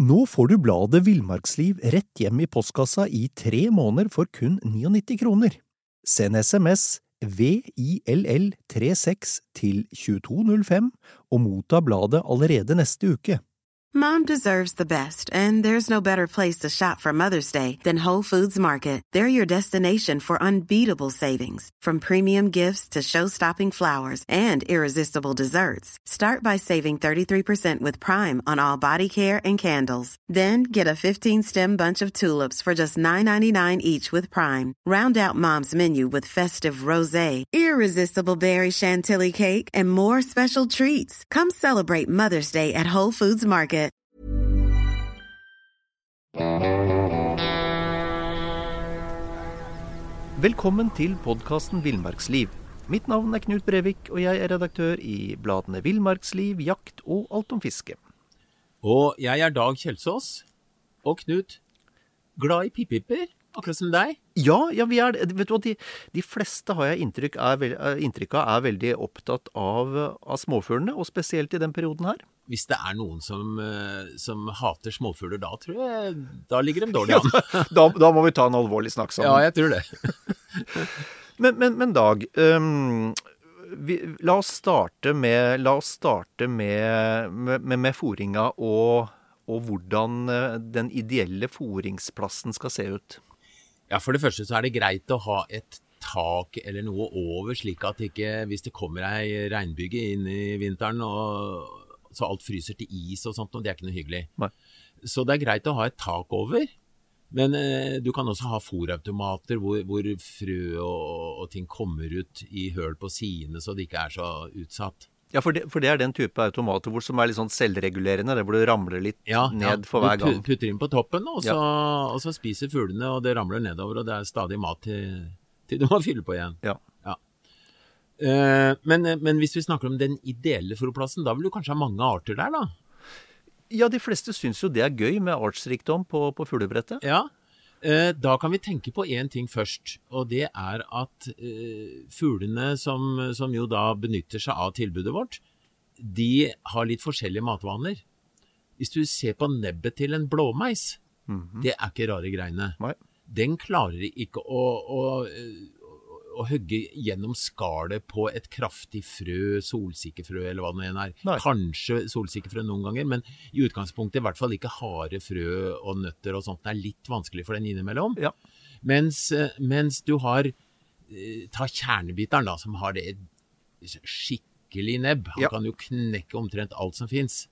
Nå får du bladet Villmarksliv rett hjem i postkassa i 3 måneder for kun 99 kroner. Send SMS VILL36 til 2205 og motta bladet allerede neste uke. Mom deserves the best, and there's no better place to shop for Mother's Day than Whole Foods Market. They're your destination for unbeatable savings, from premium gifts to show-stopping flowers and irresistible desserts. Start by saving 33% with Prime on all body care and candles. Then get a 15-stem bunch of tulips for just $9.99 each with Prime. Round out Mom's menu with festive rosé, irresistible berry chantilly cake, and more special treats. Come celebrate Mother's Day at Whole Foods Market. Velkommen til podcasten Villmarksliv. Mitt navn Knut Brevik, og jeg redaktør i bladene Villmarksliv, Jakt og Alt om fiske. Og jeg Dag Kjelsås. Og Knut, glad i pipipper, akkurat som deg? Ja, vi det. Vet du hva, de fleste har jeg inntrykk av veldig opptatt av småfuglene, og spesielt i den perioden her. Hvis det noen som hater småfugler, da tror jeg, da ligger de dårlig an. Da må vi ta en alvorlig snakk sammen. Ja, jeg tror det. men Dag, la oss starte med fôringa og hvordan den ideelle fôringsplassen skal se ut. Ja, for det første så det greit å ha et tak eller noe over, slik at ikke, hvis det kommer ei regnbyge inn i vinteren, så alt fryser til is og sånt, og det ikke noe hyggelig. Nei. Så det greit å ha et tak over, men du kan også ha fôrautomater hvor frø og ting kommer ut i høl på sidene, så det ikke så utsatt. Ja, for det den type automater som litt sånn selvregulerende, det hvor det ramler litt ned for hver gang. Du putter inn på toppen, og så spiser fuglene, og det ramler nedover, og det stadig mat til du må fylle på igjen. Ja. Men hvis vi snakker om den ideelle fôrplassen, da vil du kanskje ha mange arter der, da? Ja, de fleste synes jo det gøy med artsrikdom på fuglebrettet. Ja, da kan vi tenke på en ting først, og det at fuglene som jo da benytter seg av tilbudet vårt, de har litt forskjellige matvaner. Hvis du ser på nebbet til en blåmeis, det ikke rare greiene. Nei. Den klarer ikke å hugge gjennom skalet på et kraftig frø, solsikkefrø eller hva det Nei. Kanskje solsikkefrø noen ganger, men i utgangspunktet i hvert fall ikke harde frø og nøtter og sånt. Det litt vanskelig for den innimellom. Ja. Mens du har, ta kjernebiteren da, som har det skikkelig nebb. Han kan jo knekke omtrent alt som finnes.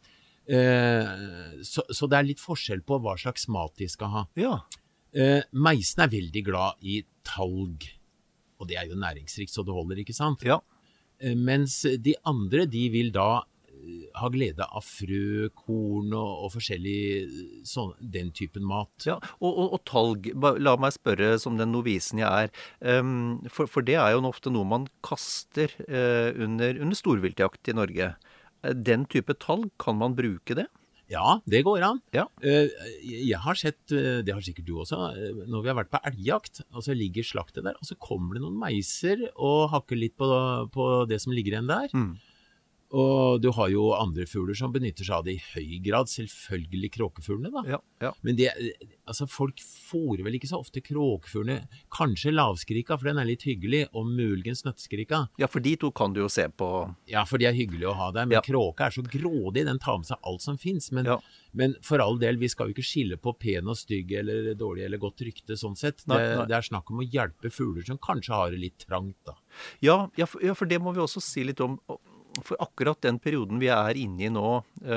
Så det litt forskjell på hva slags mat de skal ha. Ja. Meisen veldig glad i talg. Og det jo næringsrikt, så det holder, ikke sant? Ja. Mens de andre, de vil da ha glede av frø, korn og forskjellig den typen mat. Ja, og talg, la meg spørre som den novisen jeg for det jo ofte noe man kaster under storviltjakt i Norge. Den type talg, kan man bruke det? Ja, det går an. Ja. Jeg har sett, det har sikkert du også, når vi har vært på elgjakt, og så ligger slaktet der, og så kommer det noen meiser og hakker litt på det som ligger igjen der. Og du har jo andre fugler som benytter seg av det i høy grad, selvfølgelig kråkefuglene da. Ja. Men folk fôrer vel ikke så ofte kråkefuglene, kanskje lavskrika, for den litt hyggelig, og muligens nøttskrika. Ja, for de to kan du jo se på. Ja, for de hyggelige å ha der, men kråka så grådig, den tar med seg alt som finnes, men for all del, vi skal jo ikke skille på pen og stygg, eller dårlig eller godt rykte, sånn sett. Det snakk om å hjelpe fugler som kanskje har det litt trangt da. Ja, for det må vi også si litt om. For akkurat den perioden vi inne i nå,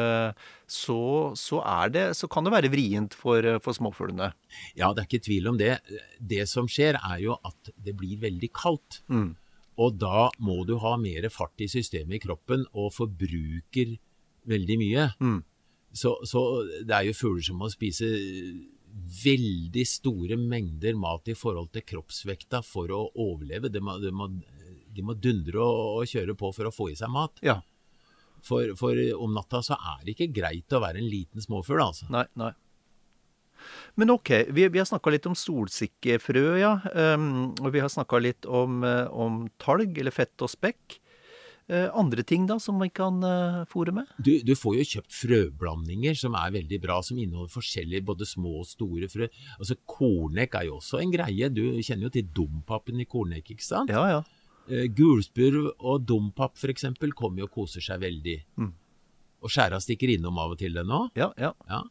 så kan det være vrient for småfuglene. Ja, det ikke tvil om det. Det som skjer jo at det blir veldig kaldt. Og da må du ha mer fart i systemet i kroppen, og forbruker veldig mye. Så det jo fugler som må spise veldig store mengder mat i forhold til kroppsvekta for å overleve. De må dundre og kjøre på for å få i seg mat. Ja. For om natta så det ikke greit å være en liten småfugl, altså. Nei. Men ok, vi har snakket litt om solsikkefrø, og vi har snakket litt om talg, eller fett og spekk. Andre ting da, som vi kan fôre med? Du får jo kjøpt frøblandinger som veldig bra, som inneholder forskjellige, både små og store frø. Altså kornek jo også en greie. Du kjenner jo til dompappen i kornek, ikke sant? Ja, ja. Gulspurv og dompapp for eksempel kommer jo og koser seg veldig. Og skjæra stikker innom av og til det nå. Ja, ja. Ja.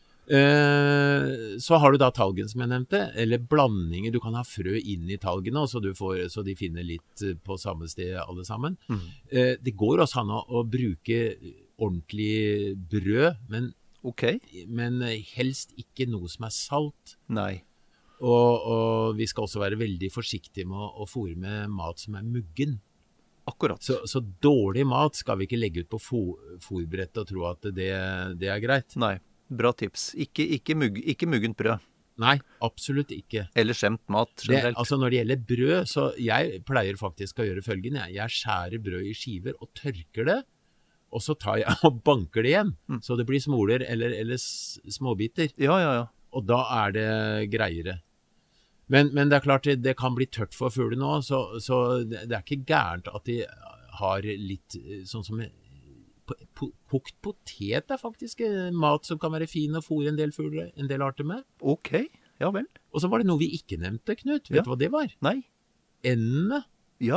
Så har du da talgen som jeg nevnte, eller blandinger. Du kan ha frø inn i talgene, så de finner litt på samme sted alle sammen. Det går også an å bruke ordentlig brød, men helst ikke noe som salt. Nei. Og vi skal også være veldig forsiktige med å fôre med mat som muggen. Akkurat. Så dårlig mat skal vi ikke legge ut på fôrbrettet og tro at det greit. Nei. Bra tips. Ikke muggent brød. Nei, absolutt ikke. Eller skjemt mat generelt. Altså når det gjelder brød, så jeg pleier faktisk å gjøre følgende. Jeg skjærer brød i skiver og tørker det, og så tar jeg og banker det hjem, så det blir smoler eller småbiter. Ja, ja, ja. Og da det greiere. Men det klart, det kan bli tørt for fuglene også, så det ikke gærent at de har litt sånn som kokt potet faktisk mat som kan være fin å fôre en del fugler, en del arter med. Ok, ja vel. Og så var det noe vi ikke nevnte, Knut. Vet du hva det var? Nei. Endene. Ja.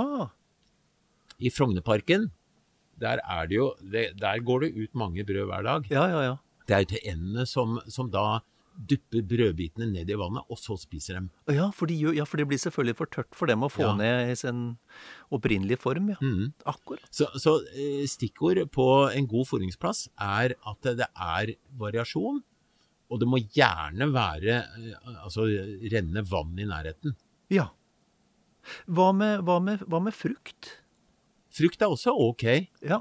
I Frognerparken, der går det ut mange brød hver dag. Ja, ja, ja. Det jo til endene som da dupper brødbitene ned i vannet, og så spiser dem. Ja, for det blir selvfølgelig for tørt for dem å få ned i sin opprinnelige form. Ja. Akkurat. Så stikkord på en god fôringsplass at det variasjon, og det må gjerne være renne vann i nærheten. Ja. Hva med frukt? Frukt også ok. Ja.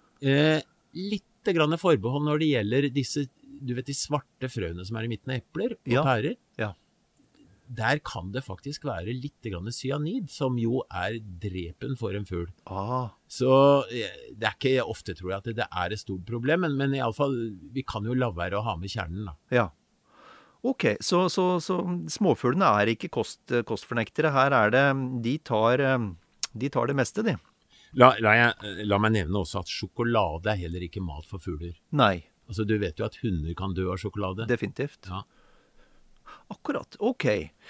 Litt grann forbehold når det gjelder disse, du vet, de svarte frøene som i midten av epler og pærer. Ja. Der kan det faktisk være litt grann cyanid, som jo drepen for en fugl. Så det ikke ofte, tror jeg, at det et stort problem, men i alle fall, vi kan jo la være å ha med kjernen da. Ja. Ok, så småfuglene ikke kostfornektere. Her det, de tar det meste, de. La meg nevne også at sjokolade heller ikke mat for fugler. Nei. Altså, du vet jo at hunder kan dø av sjokolade. Definitivt. Ja. Akkurat, ok.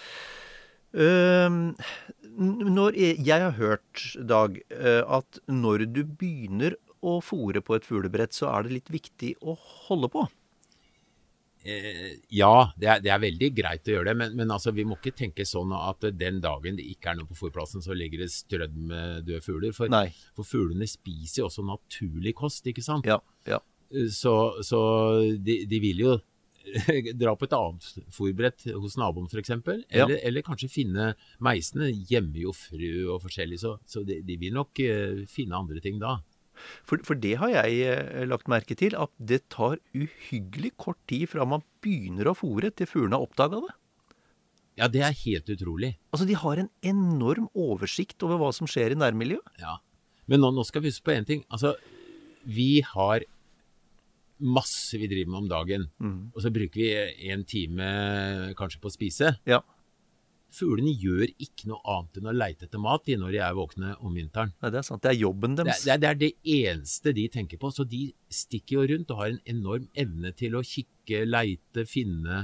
Jeg har hørt, Dag, at når du begynner å fôre på et fuglebrett, så det litt viktig å holde på. Ja, det veldig greit å gjøre det, men altså, vi må ikke tenke sånn at den dagen det ikke noe på fôrplassen, så ligger det strødd med døde fugler. For fuglene spiser jo også naturlig kost, ikke sant? Ja, ja. Så de vil jo dra på et annet fôrbrett hos naboen for eksempel, eller kanskje finne meisene gjemmer jo frø og forskjellig, så de vil nok finne andre ting da. For det har jeg lagt merke til, at det tar uhyggelig kort tid fra man begynner å fôre til fuglene har oppdaget det. Ja, det helt utrolig. Altså, de har en enorm oversikt over hva som skjer i nærmiljøet. Ja, men nå skal vi huske på en ting. Altså, vi har masse vi driver med om dagen, og så bruker vi 1 time kanskje på å spise. Ja. Fuglene gjør ikke noe annet enn å leite etter mat når de våkne om vinteren. Nei, det sant. Det jobben deres. Det det eneste de tenker på, så de stikker jo rundt og har en enorm evne til å kikke, leite, finne.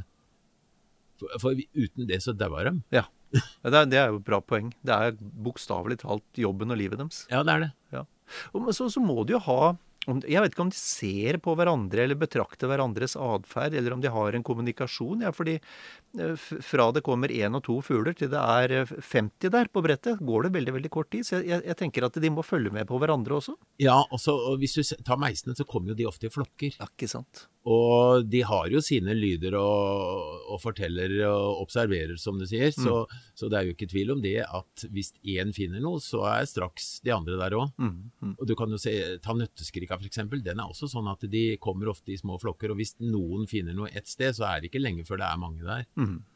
For uten det så dauer de. Ja, det jo et bra poeng. Det bokstavelig talt jobben og livet deres. Ja, det det. Ja. Men så må de jo ha, jeg vet ikke om de ser på hverandre eller betrakter hverandres adferd, eller om de har en kommunikasjon, fordi fra det kommer 1 og 2 fugler til det 50 der på brettet, går det veldig, veldig kort tid. Så jeg tenker at de må følge med på hverandre også. Ja, og hvis du tar meisene, så kommer jo de ofte i flokker. Ja, ikke sant. Og de har jo sine lyder og forteller og observerer, som du sier, så det jo ikke tvil om det at hvis en finner noe, så straks de andre der også. Og du kan jo ta nøtteskrika for eksempel, den også sånn at de kommer ofte i små flokker, og hvis noen finner noe et sted, så det ikke lenge før det mange der.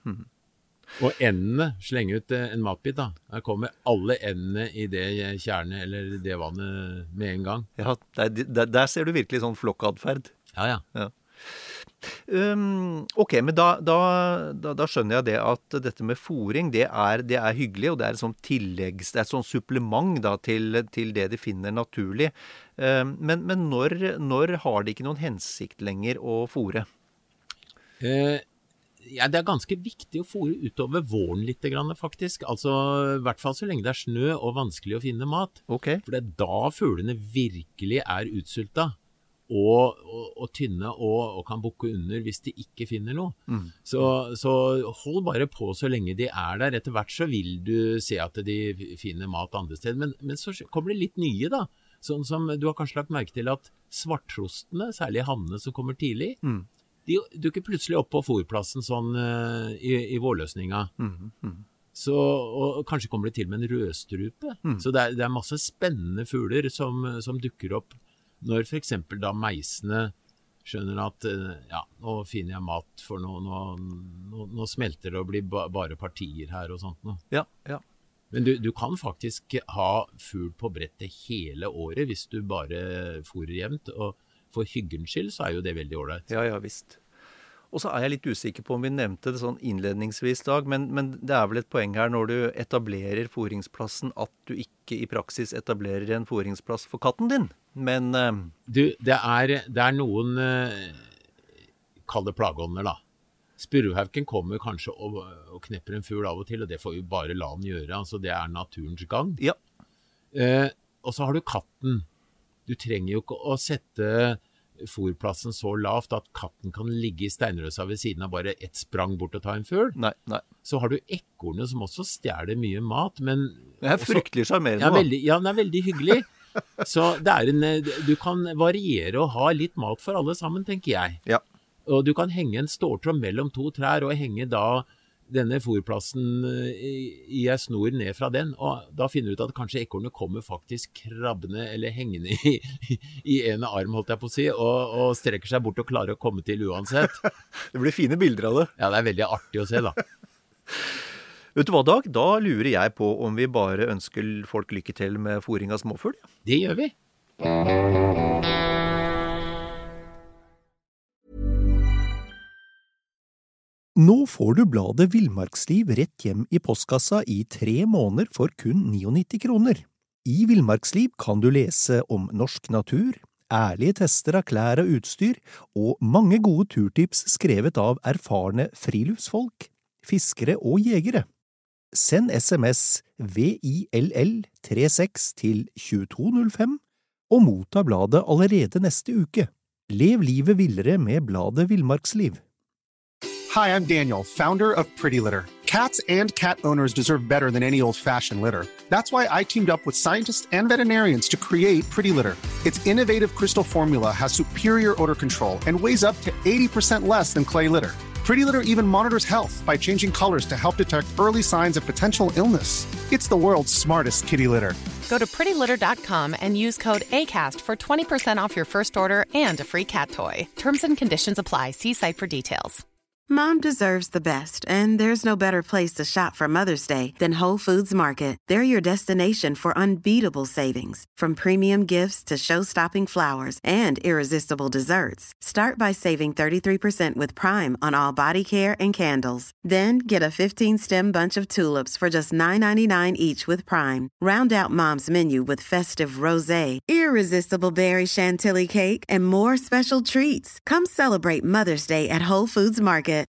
Og endene slenger ut en matbit da. Der kommer alle endene i det kjernet eller det vannet med en gang. Ja, der ser du virkelig sånn flokkadferd. Ja. Ok, men da skjønner jeg det at dette med fôring, det er hyggelig, og det er et sånt tilleggs, det er et sånt supplement da, til det de finner naturlig. Men når har det ikke noen hensikt lenger å fôre? Ja, det er ganske viktig å fôre utover våren litt, faktisk. Altså, i hvert fall så lenge det er snø og vanskelig å finne mat. Okay. For det er da fuglene virkelig er utsulta. Og tynne og kan bukke under hvis de ikke finner noe. Så hold bare på så lenge de er der. Etter hvert så vil du se at de finner mat andre steder. Men så kommer det litt nye da. Sånn som du har kanskje lagt merke til at svartrostene, særlig hannene som kommer tidlig, de dukker plutselig opp på fôrplassen sånn i vårløsninga. Så, og kanskje kommer det til med en rødstrupe. Så det er masse spennende fugler som dukker opp når for eksempel da meisene skjønner at ja, nå finner jeg mat for nå smelter det og blir bare partier her og sånt nå. Ja. Men du kan faktisk ha fugl på brettet hele året hvis du bare fôrer jevnt, og for hyggens skyld så er jo det veldig ordentlig. Ja, visst. Og så er jeg litt usikker på om vi nevnte det sånn innledningsvis, Dag, men det er vel et poeng her når du etablerer fôringsplassen at du ikke i praksis etablerer en fôringsplass for katten din, men... Det er noen kalde plageånder da. Spurvehauken kommer kanskje og knepper en fugl av og til, og det får vi bare la den gjøre, altså det er naturens gang. Ja. Og så har du katten. Du trenger jo ikke å sette fôrplassen så lavt at katten kan ligge i steinrøsa ved siden av bare et sprang bort og ta en fugl. Nei. Så har du ekorne som også stjeler mye mat, men... Det er fryktelig charmerende. Ja, den er veldig hyggelig. Så det er du kan variere og ha litt mat for alle sammen, tenker jeg. Ja. Og du kan henge en ståltråd mellom to trær og henge da denne fôrplassen i en snor ned fra den, og da finner du ut at kanskje ekornet kommer faktisk krabbende eller hengende i en arm, holdt jeg på å si, og strekker seg bort og klarer å komme til uansett. Det blir fine bilder av det. Ja, det er veldig artig å se da. Vet du hva, Dag? Da lurer jeg på om vi bare ønsker folk lykke til med fôring av småfugl. Det gjør vi. Nå får du bladet Villmarksliv rett hjem i postkassa i 3 måneder for kun 99 kroner. I Villmarksliv kan du lese om norsk natur, ærlige tester av klær og utstyr, og mange gode turtips skrevet av erfarne friluftsfolk, fiskere og jegere. Send SMS VILL36 til 2205 og motta bladet allerede neste uke. Lev livet villere med bladet Villmarksliv. Hi, I'm Daniel, founder of Pretty Litter. Cats and cat owners deserve better than any old-fashioned litter. That's why I teamed up with scientists and veterinarians to create Pretty Litter. Its innovative crystal formula has superior odor control and weighs up to 80% less than clay litter. Pretty Litter even monitors health by changing colors to help detect early signs of potential illness. It's the world's smartest kitty litter. Go to prettylitter.com and use code ACAST for 20% off your first order and a free cat toy. Terms and conditions apply. See site for details. Mom deserves the best, and there's no better place to shop for Mother's Day than Whole Foods Market. They're your destination for unbeatable savings, from premium gifts to show-stopping flowers and irresistible desserts. Start by saving 33% with Prime on all body care and candles. Then get a 15-stem bunch of tulips for just $9.99 each with Prime. Round out Mom's menu with festive rosé, irresistible berry chantilly cake, and more special treats. Come celebrate Mother's Day at Whole Foods Market.